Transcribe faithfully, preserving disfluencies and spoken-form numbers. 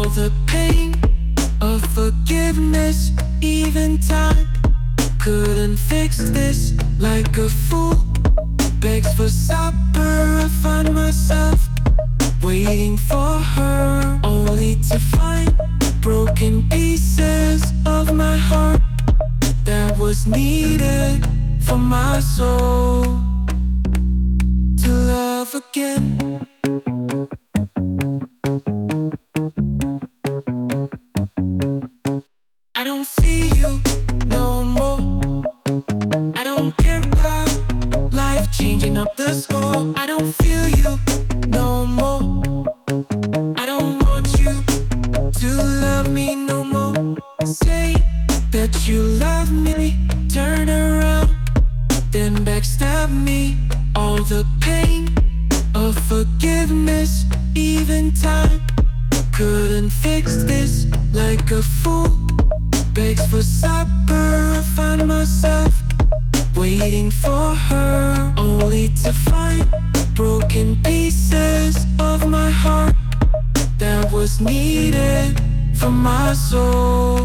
the pain of forgiveness. Even time couldn't fix this. Like a fool begs for supper, I find myself waiting for her, only to find broken pieces of my heart that was needed for my soul to love again. I don't see you no more. I don't care about life changing up the score. I don't feel you no more. I don't want you to love me no more. Say that you love me, turn around, then backstab me. All the pain of forgiveness, even time couldn't fix this. Like a fool begs for supper, I find myself waiting for her, only to find broken pieces of my heart that was needed for my soul.